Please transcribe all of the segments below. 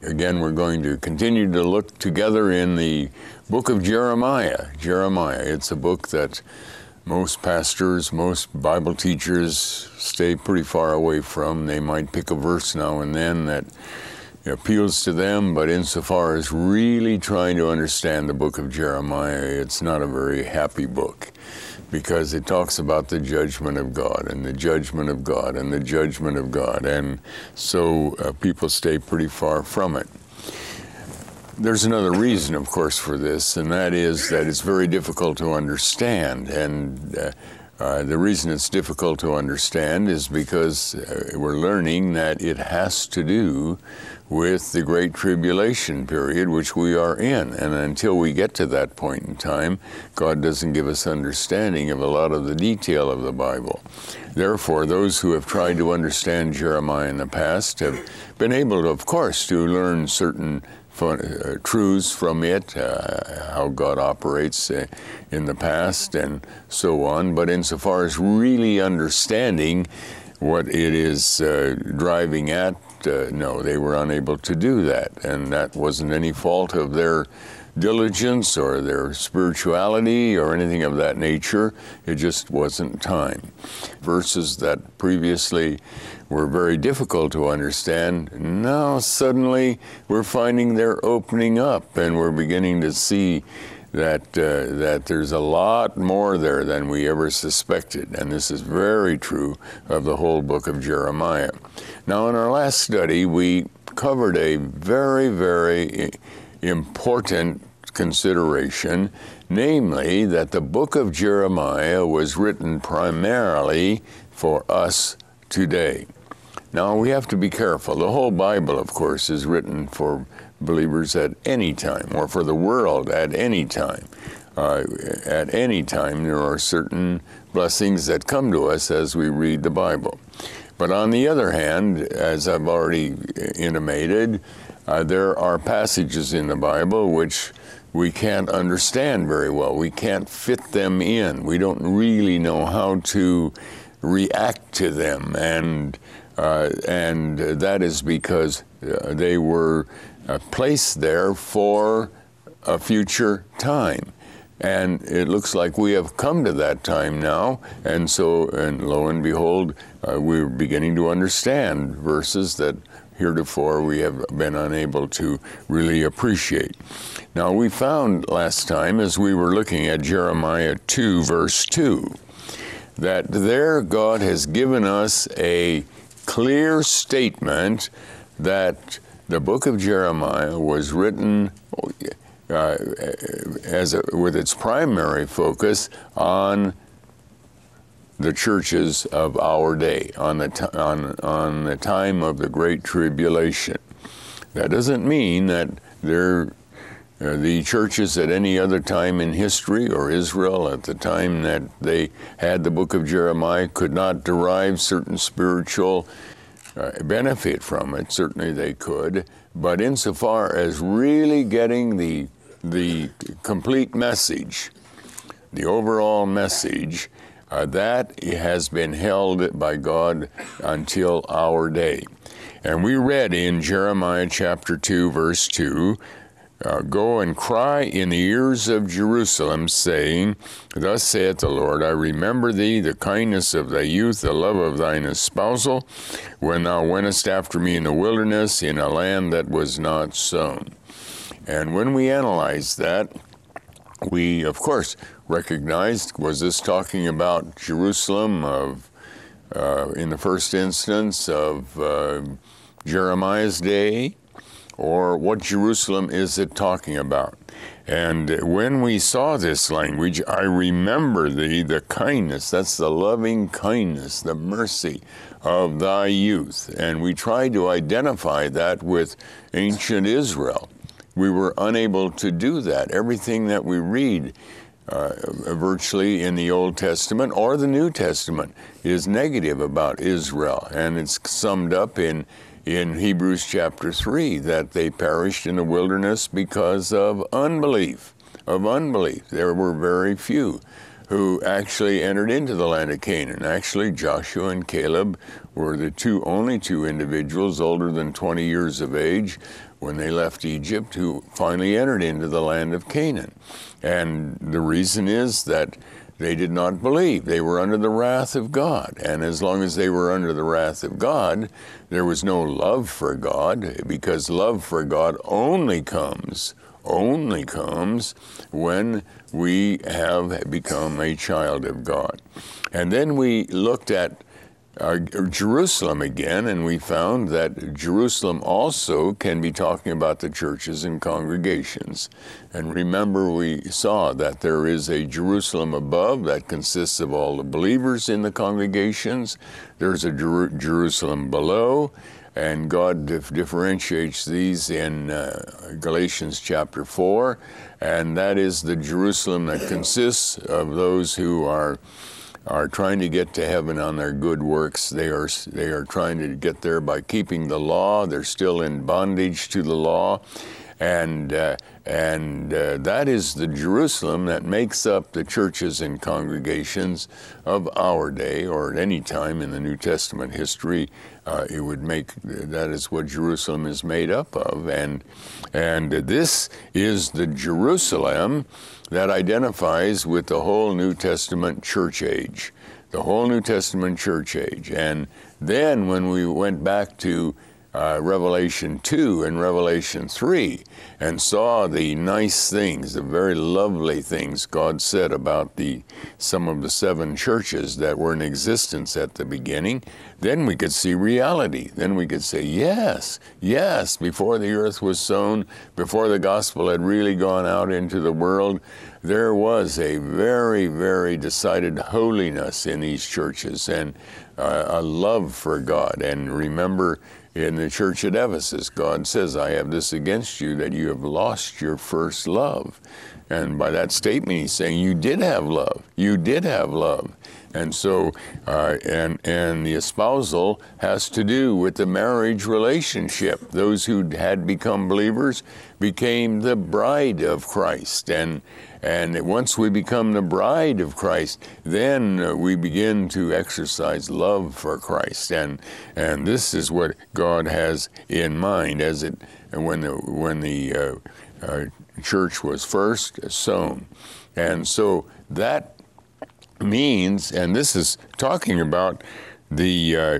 Again, we're going to continue to look together in the book of Jeremiah. Jeremiah, it's a book that most pastors, most Bible teachers stay pretty far away from. They might pick a verse now and then that appeals to them, but insofar as really trying to understand the book of Jeremiah, it's not a very happy book, because it talks about the judgment of God and the judgment of God and the judgment of God, and so people stay pretty far from it. There's another reason, of course, for this, and that is that it's very difficult to understand, and the reason it's difficult to understand is because we're learning that it has to do with the Great Tribulation period, which we are in. And until we get to that point in time, God doesn't give us understanding of a lot of the detail of the Bible. Therefore, those who have tried to understand Jeremiah in the past have been able to, of course, to learn certain truths from it, how God operates in the past and so on. But insofar as really understanding what it is driving at, no, they were unable to do that. And that wasn't any fault of their diligence or their spirituality or anything of that nature. It just wasn't time. Verses that previously were very difficult to understand, now suddenly we're finding they're opening up, and we're beginning to see that there's a lot more there than we ever suspected. And this is very true of the whole book of Jeremiah. Now, in our last study, we covered a very, very important consideration, namely that the book of Jeremiah was written primarily for us today. Now, we have to be careful. The whole Bible, of course, is written for believers at any time, or for the world at any time. At any time, there are certain blessings that come to us as we read the Bible. But on the other hand, as I've already intimated, there are passages in the Bible which we can't understand very well. We can't fit them in. We don't really know how to react to them, and that is because they were placed there for a future time. And it looks like we have come to that time now, and lo and behold, we're beginning to understand verses that heretofore we have been unable to really appreciate. Now, we found last time, as we were looking at Jeremiah 2, verse 2, that there God has given us a clear statement that the book of Jeremiah was written with its primary focus on the churches of our day, on the time of the Great Tribulation. That doesn't mean that the churches at any other time in history, or Israel at the time that they had the book of Jeremiah, could not derive certain spiritual benefit from it. Certainly they could, but insofar as really getting the complete message, the overall message, that has been held by God until our day. And we read in Jeremiah chapter 2, verse 2, "Go and cry in the ears of Jerusalem, saying, Thus saith the Lord, I remember thee, the kindness of thy youth, the love of thine espousal, when thou wentest after me in the wilderness, in a land that was not sown." And when we analyzed that, we, of course, recognized, was this talking about Jerusalem in the first instance of Jeremiah's day? Or what Jerusalem is it talking about? And when we saw this language, I remember thee, the kindness, that's the loving kindness, the mercy of thy youth. And we tried to identify that with ancient Israel. We were unable to do that. Everything that we read virtually in the Old Testament or the New Testament is negative about Israel. And it's summed up in Hebrews chapter 3, that they perished in the wilderness because of unbelief. There were very few who actually entered into the land of Canaan. Actually, Joshua and Caleb were the only two individuals older than 20 years of age when they left Egypt who finally entered into the land of Canaan. And the reason is that they did not believe. They were under the wrath of God. And as long as they were under the wrath of God, there was no love for God, because love for God only comes when we have become a child of God. And then we looked at Jerusalem again, and we found that Jerusalem also can be talking about the churches and congregations. And remember, we saw that there is a Jerusalem above that consists of all the believers in the congregations. There's a Jerusalem below, and God differentiates these in Galatians chapter 4, and that is the Jerusalem that consists of those who are trying to get to heaven on their good works. They are trying to get there by keeping the law. They're still in bondage to the law. And that is the Jerusalem that makes up the churches and congregations of our day, or at any time in the New Testament history. That is what Jerusalem is made up of. And this is the Jerusalem that identifies with the whole New Testament church age. The whole New Testament church age. And then when we went back to Revelation 2 and Revelation 3 and saw the nice things, the very lovely things God said about some of the 7 churches that were in existence at the beginning, then we could see reality. Then we could say, yes, before the earth was sown, before the gospel had really gone out into the world, there was a very, very decided holiness in these churches and a love for God. And remember, in the church at Ephesus, God says, I have this against you, that you have lost your first love. And by that statement, he's saying, you did have love. You did have love. And so, and the espousal has to do with the marriage relationship. Those who had become believers became the bride of Christ. And once we become the bride of Christ, then we begin to exercise love for Christ. And this is what God has in mind when the church was first sown. And so that means, and this is talking about the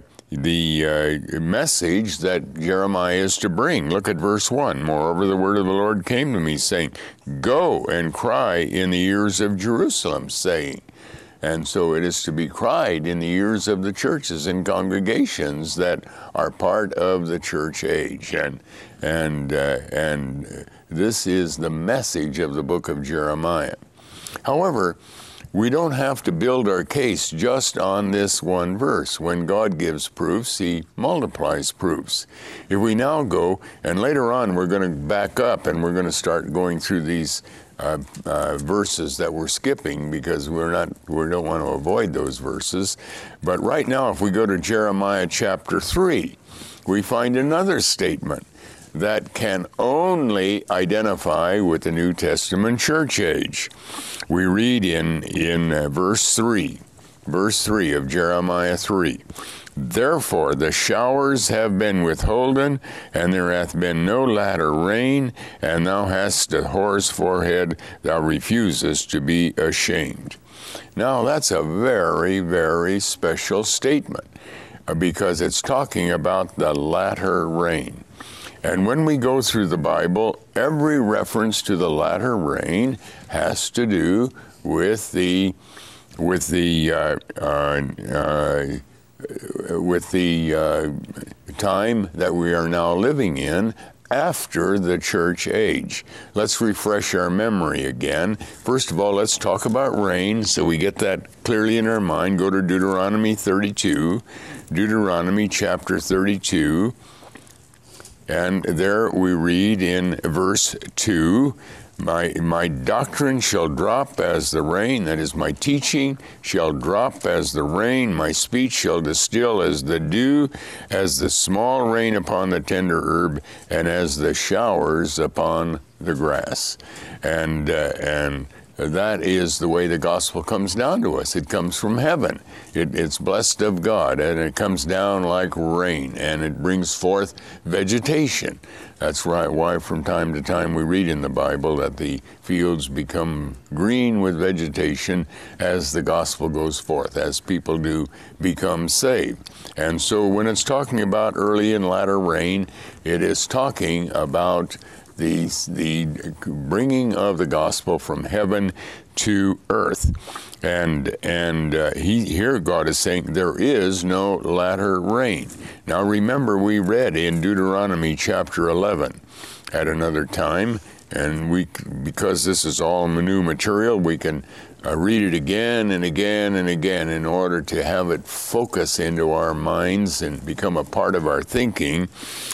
message that Jeremiah is to bring. Look at verse 1. Moreover, the word of the Lord came to me, saying, Go and cry in the ears of Jerusalem, saying. And so it is to be cried in the ears of the churches and congregations that are part of the church age. And this is the message of the book of Jeremiah. However, we don't have to build our case just on this one verse. When God gives proofs, he multiplies proofs. If we now go, and later on we're going to back up and we're going to start going through these verses that we're skipping, because we don't want to avoid those verses. But right now, if we go to Jeremiah chapter 3, we find another statement that can only identify with the New Testament church age. We read in verse 3 of Jeremiah 3, Therefore the showers have been withholden, and there hath been no latter rain, and thou hast a whore's forehead, thou refusest to be ashamed. Now that's a very, very special statement, because it's talking about the latter rain. And when we go through the Bible, every reference to the latter rain has to do with the time that we are now living in after the church age. Let's refresh our memory again. First of all, let's talk about rain so we get that clearly in our mind. Go to Deuteronomy 32, Deuteronomy chapter 32. And there we read in verse 2, My doctrine shall drop as the rain, that is, my teaching shall drop as the rain, my speech shall distill as the dew, as the small rain upon the tender herb, and as the showers upon the grass. And that is the way the gospel comes down to us. It comes from heaven. It's blessed of God, and it comes down like rain, and it brings forth vegetation. That's right, why from time to time we read in the Bible that the fields become green with vegetation as the gospel goes forth, as people do become saved. And so when it's talking about early and latter rain, it is talking about the bringing of the gospel from heaven to earth. And here God is saying there is no latter rain. Now remember, we read in Deuteronomy chapter 11 at another time, and because this is all new material, we can read it again and again and again in order to have it focus into our minds and become a part of our thinking.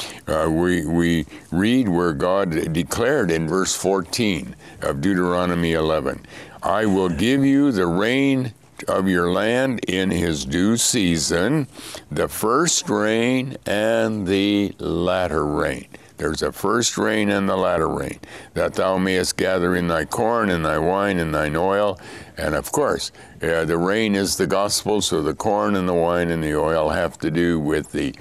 We read where God declared in verse 14 of Deuteronomy 11, I will give you the rain of your land in his due season, the first rain and the latter rain. There's a first rain and the latter rain, that thou mayest gather in thy corn and thy wine and thine oil. And of course, the rain is the gospel, so the corn and the wine and the oil have to do with the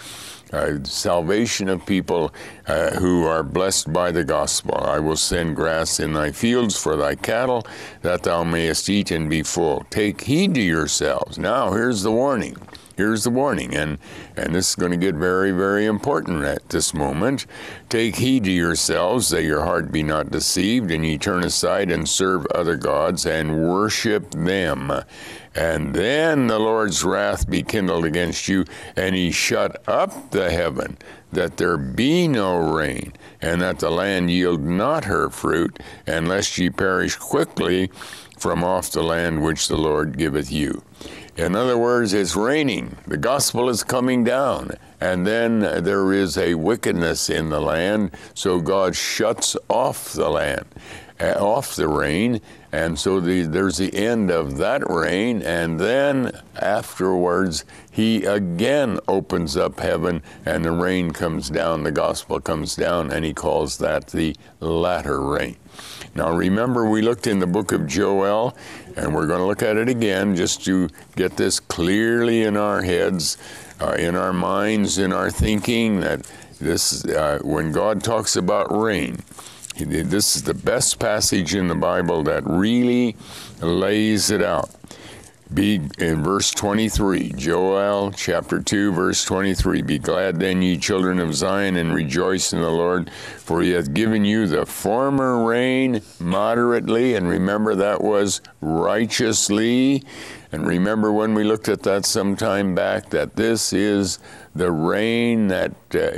salvation of people who are blessed by the gospel. I will send grass in thy fields for thy cattle, that thou mayest eat and be full. Take heed to yourselves. Now, here's the warning. Here's the warning, and this is going to get very, very important at this moment. Take heed to yourselves, that your heart be not deceived, and ye turn aside and serve other gods, and worship them. And then the Lord's wrath be kindled against you, and he shut up the heaven, that there be no rain, and that the land yield not her fruit, and lest ye perish quickly from off the land which the Lord giveth you. In other words, it's raining. The gospel is coming down. And then there is a wickedness in the land, so God shuts off the land, off the rain. And so there's the end of that rain. And then afterwards, he again opens up heaven, and the rain comes down, the gospel comes down, and he calls that the latter rain. Now remember, we looked in the book of Joel, and we're going to look at it again just to get this clearly in our heads, in our minds, in our thinking, that this, when God talks about rain, this is the best passage in the Bible that really lays it out. Be in verse 23, Joel chapter 2, verse 23. Be glad then, ye children of Zion, and rejoice in the Lord, for he hath given you the former rain moderately. And remember, that was righteously. And remember when we looked at that some time back, that this is the rain that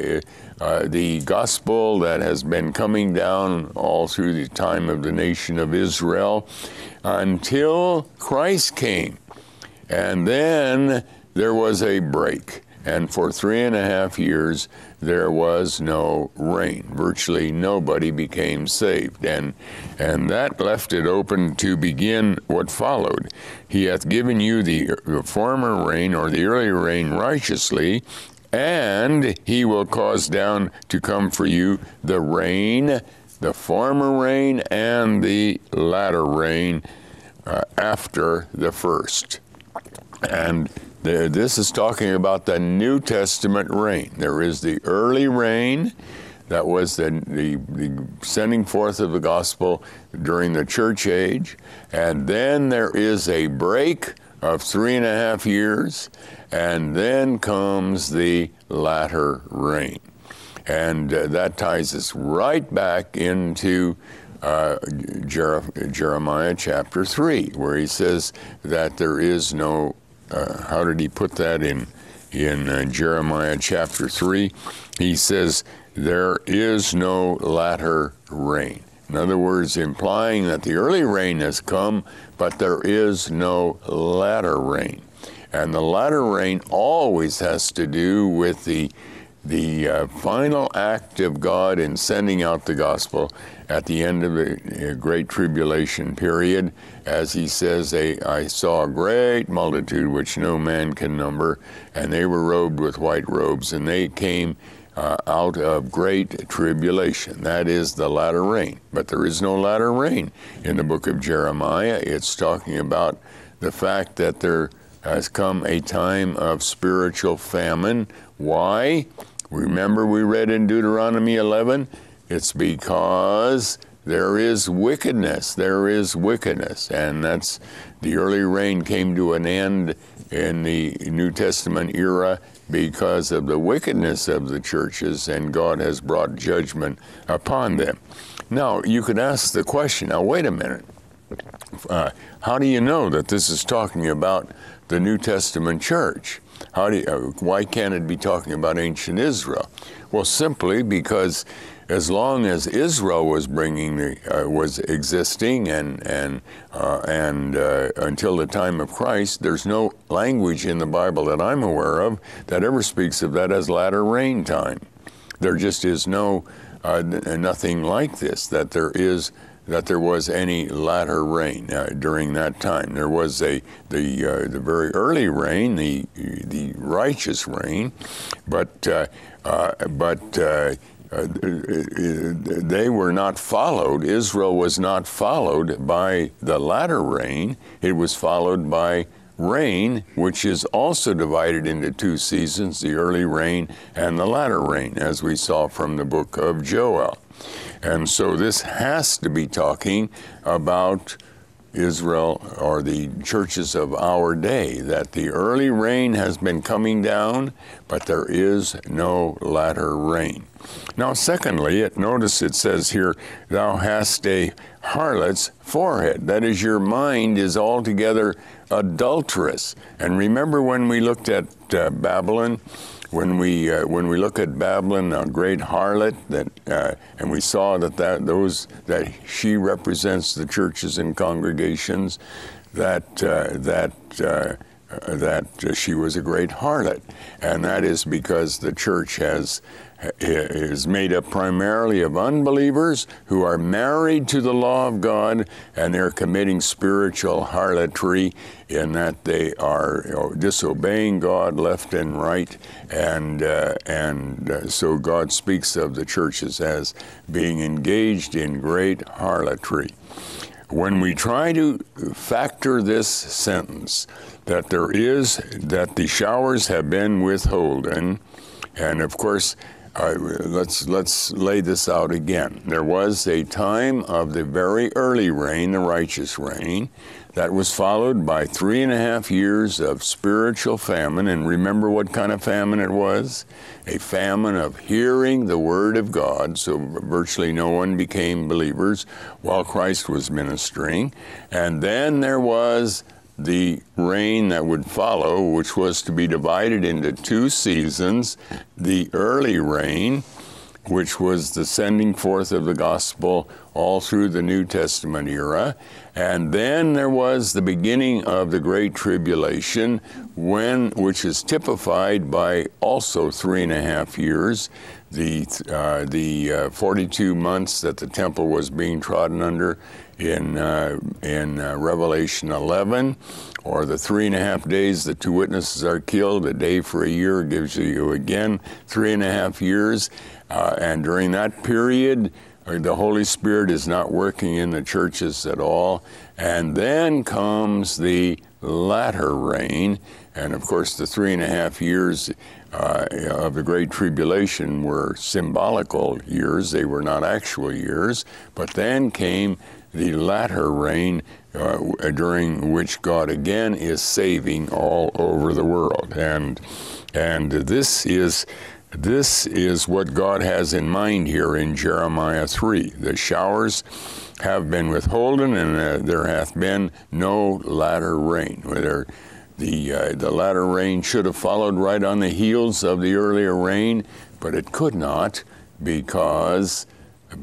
the gospel that has been coming down all through the time of the nation of Israel until Christ came. And then there was a break. And for 3.5 years, there was no rain. Virtually nobody became saved. And that left it open to begin what followed. He hath given you the former rain, or the early rain, righteously, and he will cause down to come for you the rain, the former rain, and the latter rain after the first. And this is talking about the New Testament rain. There is the early rain, that was the sending forth of the gospel during the church age. And then there is a break of 3.5 years, and then comes the latter rain. And that ties us right back into Jeremiah chapter 3, where he says that there is no, how did he put that in Jeremiah chapter 3? He says, there is no latter rain. In other words, implying that the early rain has come, but there is no latter rain. And the latter rain always has to do with the final act of God in sending out the gospel at the end of the great tribulation period. As he says, I saw a great multitude which no man can number, and they were robed with white robes, and they came out of great tribulation. That is the latter rain. But there is no latter rain in the book of Jeremiah. It's talking about the fact that there has come a time of spiritual famine. Why? Remember we read in Deuteronomy 11? It's because there is wickedness. There is wickedness. And that's the early rain came to an end in the New Testament era because of the wickedness of the churches, and God has brought judgment upon them. Now, you could ask the question, now wait a minute. How do you know that this is talking about the New Testament church? Why can't it be talking about ancient Israel? Well, simply because as long as Israel was was existing and until the time of Christ, there's no language in the Bible that I'm aware of that ever speaks of that as latter rain time. There just is nothing like this, that there was any latter rain during that time. There was the very early rain, the righteous rain, but they were not followed. Israel was not followed by the latter rain. It was followed by rain, which is also divided into two seasons, the early rain and the latter rain, as we saw from the book of Joel. And so this has to be talking about Israel or the churches of our day, that the early rain has been coming down, but there is no latter rain. Now, secondly, notice it says here, thou hast a harlot's forehead. That is, your mind is altogether adulterous. And remember when we looked at Babylon, when we look at Babylon, a great harlot, and we saw that she represents the churches and congregations, that she was a great harlot, and that is because the church is made up primarily of unbelievers who are married to the law of God, and they're committing spiritual harlotry in that they are disobeying God left and right, and so God speaks of the churches as being engaged in great harlotry. When we try to factor this sentence, that the showers have been withholden, and of course, let's lay this out again. There was a time of the very early rain, the righteous rain, that was followed by 3.5 years of spiritual famine. And remember what kind of famine it was? A famine of hearing the word of God, so virtually no one became believers while Christ was ministering. And then there was the rain that would follow, which was to be divided into two seasons, the early rain, which was the sending forth of the gospel all through the New Testament era. And then there was the beginning of the Great Tribulation, which is typified by also 3.5 years, the 42 months that the temple was being trodden under in Revelation 11, or the 3.5 days the two witnesses are killed. A day for a year gives you again 3.5 years. And during that period, the Holy Spirit is not working in the churches at all. And then comes the latter rain. And of course, the 3.5 years of the Great Tribulation were symbolical years. They were not actual years. But then came the latter rain, during which God again is saving all over the world. And this is what God has in mind here in Jeremiah 3. The showers have been withholden, and there hath been no latter rain. The latter rain should have followed right on the heels of the earlier rain, but it could not because of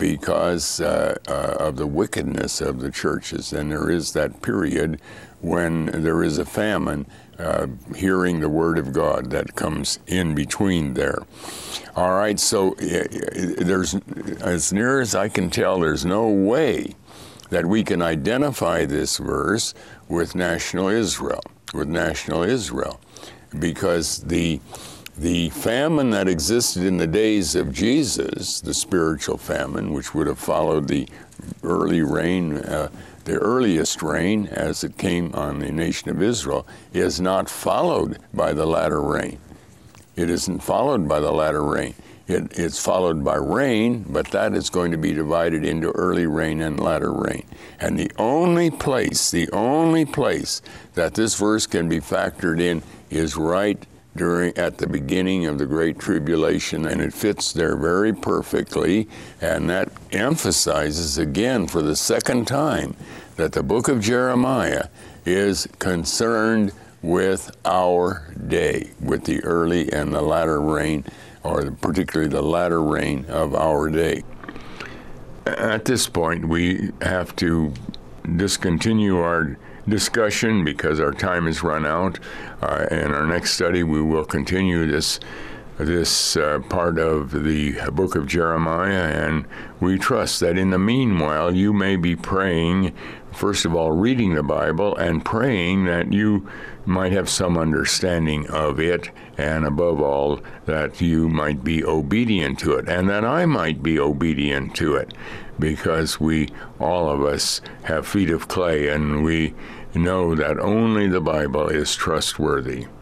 the wickedness of the churches. And there is that period when there is a famine, hearing the word of God that comes in between there. All right, so there's, as near as I can tell, there's no way that we can identify this verse with national Israel, because the The famine that existed in the days of Jesus, the spiritual famine, which would have followed the early reign, the earliest reign as it came on the nation of Israel, is not followed by the latter rain. It isn't followed by the latter rain. It's followed by rain, but that is going to be divided into early rain and latter rain. And the only place that this verse can be factored in is right at the beginning of the Great Tribulation, and it fits there very perfectly, and that emphasizes again for the second time that the book of Jeremiah is concerned with our day, with the early and the latter rain, or particularly the latter rain of our day. At this point, we have to discontinue our discussion because our time has run out. In our next study, we will continue this part of the book of Jeremiah, and we trust that in the meanwhile you may be praying, first of all, reading the Bible and praying that you might have some understanding of it, and above all, that you might be obedient to it, and that I might be obedient to it, because we, all of us, have feet of clay, and we know that only the Bible is trustworthy.